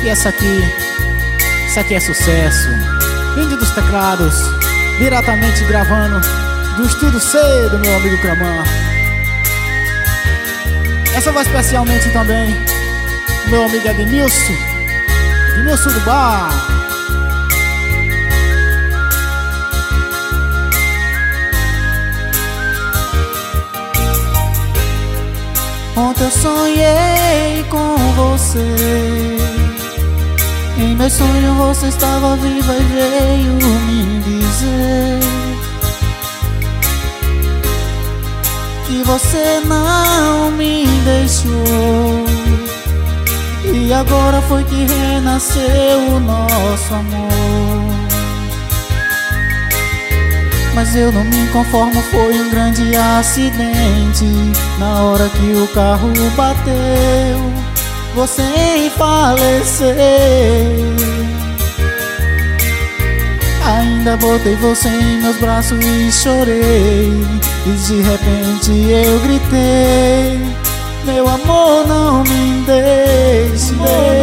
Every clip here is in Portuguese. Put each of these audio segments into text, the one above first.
E essa aqui é sucesso. Índio dos Teclados, diretamente gravando do Estúdio C do meu amigo Cramã. Essa vai especialmente também meu amigo Edmilson do Bar. Ontem eu sonhei com você. Em meu sonho você estava viva e veio me dizer que você não me deixou. E agora foi que renasceu o nosso amor. Mas eu não me conformo, foi um grande acidente. Na hora que o carro bateu, você faleceu. Ainda botei você em meus braços e chorei. E de repente eu gritei: meu amor, não me deixe.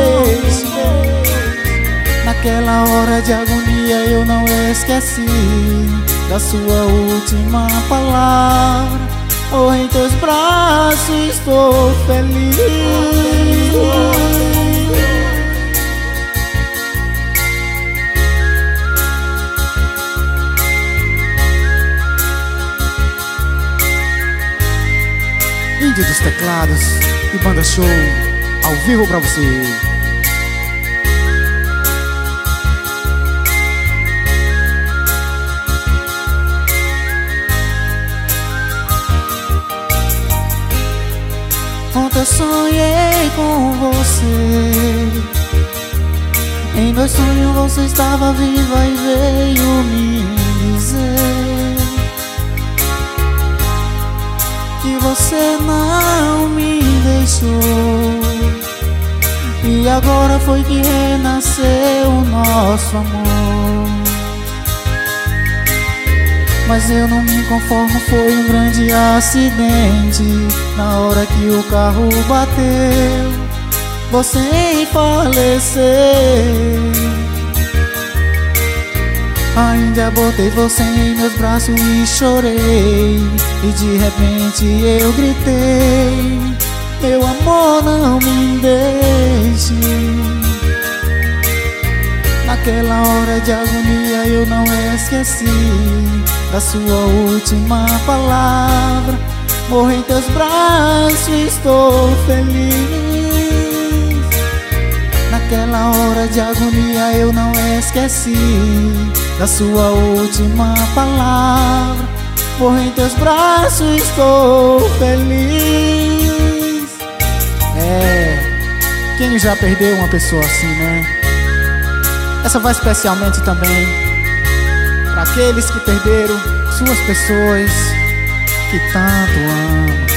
Naquela hora de agonia eu não esqueci da sua última palavra. Oh, em teus braços estou feliz. Índio dos Teclados e Banda Show ao vivo pra você. Ontem eu sonhei com você. Em meu sonho você estava viva e veio me dizer que você não me deixou. E agora foi que renasceu o nosso amor. Mas eu não me conformo, foi um grande acidente. Na hora que o carro bateu, você faleceu. Ainda botei você em meus braços e chorei. E de repente eu gritei: meu amor, não me deixe. Naquela hora de agonia eu não esqueci da sua última palavra. Morro em teus braços, estou feliz. Naquela hora de agonia eu não esqueci da sua última palavra. Morro em teus braços, estou feliz. Quem já perdeu uma pessoa assim, né? Essa vai especialmente também para aqueles que perderam suas pessoas que tanto amam.